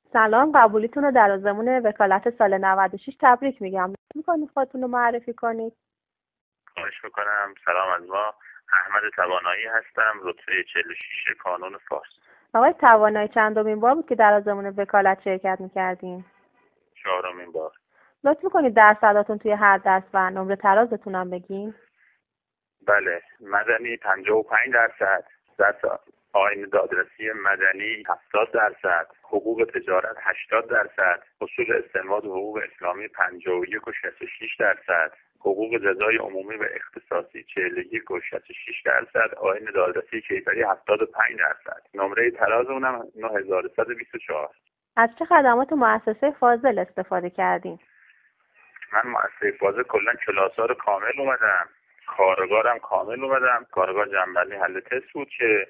سلام، قبولیتون رو در آزمون وکالت سال 96 تبریک میگم. میکنید خودتون رو معرفی کنید؟ خواهش میکنم. سلام، از ما احمد توانایی هستم، رتبه 46 کانون فارس. آقای توانایی چندمین بار بود که در آزمون وکالت شرکت میکردین؟ 4مین بار. لطف میکنید درصداتون توی هر درس و نمره ترازتون هم بگین؟ بله، مدنی 55%، درس آیین دادرسی مدنی 70%، حقوق تجارت 80%، اصول استنباط حقوق اسلامی 51 و 66%، حقوق جزای عمومی و اختصاصی 41 و 66%، آیین دادرسی کیفری 75%. نمره تراز اونم 9124. از چه خدمات مؤسسه فاضل استفاده کردین؟ من مؤسسه فاضل کلا کلاس‌ها رو کامل اومدم، کارگارم کامل اومدم. کارگار جنبندی حل تست بود که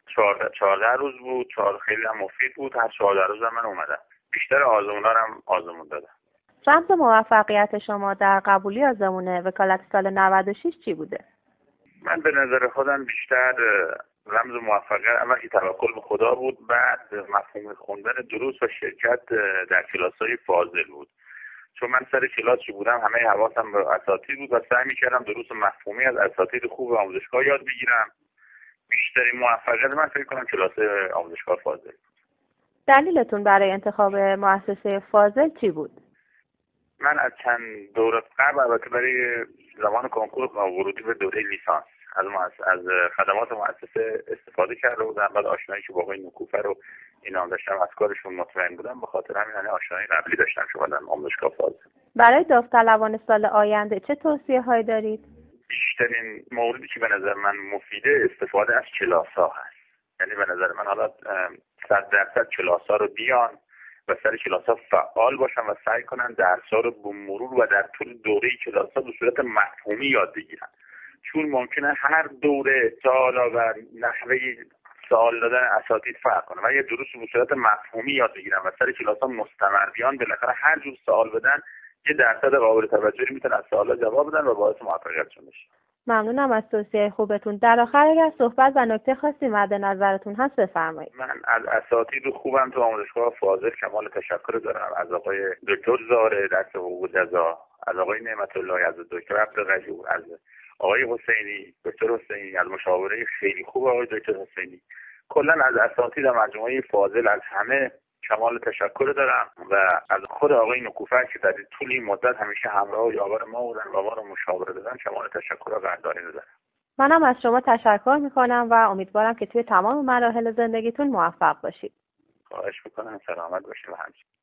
14 روز بود، خیلی هم مفید بود. هر 14 روز هم من اومدم. بیشتر آزمونا رو هم آزمون دادم. رمز موفقیت شما در قبولی آزمون وکالت سال 96 چی بوده؟ من به نظر خودم بیشتر رمز موفقیت اول که توکل به خدا بود، بعد مفهوم خوندن دروس و شرکت در کلاس‌های فاضل بود. چون من سر کلاسی بودم، همه حواسم به اساتید بود و سعی می‌کردم دروس مفهومی از اساتید خوب آموزشگاه یاد بگیرم. بیشترین موفقیت من فکر کنم کلاس آموزشگاه فاضل. دلیلتون برای انتخاب مؤسسه فاضل چی بود؟ من از چند دوره قبل، البته برای زمان کنکور ورودی به دوره لیسانس، از خدمات مؤسسه استفاده کرده بودم. بعد آشنایی که با آقای نکوفر رو اینا داشتم، از کارشون مطمئن بودم. به خاطر همین آشنایی قبلی داشتم که اومدم آموزشگاه فاضل. برای داوطلبان سال آینده چه توصیه‌هایی دارید؟ بیشترین موردی که به نظر من مفیده استفاده از کلاس‌ها هست. یعنی به نظر من حالا 100% کلاس‌ها رو بیان و سر کلاس‌ها فعال باشن و سعی کنن درس‌ها رو به مرور و در طول دوره کلاس‌ها به صورت مفهومی یاد بگیرن. چون ممکنه هر دوره سوالا و نحوه سوال دادن اساتید فرق کنه و یه دروس به صورت مفهومی یاد بگیرن و سر کلاس‌ها مستمر بیان، بالاخره هر جور سوال بدن یه درصد قابل توجهی میتونن از سوالا جواب بدن و باعث موفقیتشون بشه. ممنونم از توصیه خوبتون. در آخر اگر صحبت و نکته خاصی مد نظرتون هست بفرمایید. من از اساتید خوبم تو آموزشگاه فاضل کمال تشکر دارم. از آقای دکتر زاره درس حقوق جزا، از آقای نعمت الله، از دکتر عبدالغیور، از آقای حسینی، دکتر حسینی، از مشاوره خیلی خوب آقای دکتر حسینی. کلا از اساتید مجموعه فاضل از همه کمال تشکر دارم و از خود آقای نکوفر که در طول این مدت همیشه همراه و یاور ما بودن و ما رو مشاوره دادن کمال تشکر و قدردانی دارم. منم از شما تشکر میکنم و امیدوارم که توی تمام مراحل زندگیتون موفق باشید. خواهش میکنم. سلامت باشید و همچنین.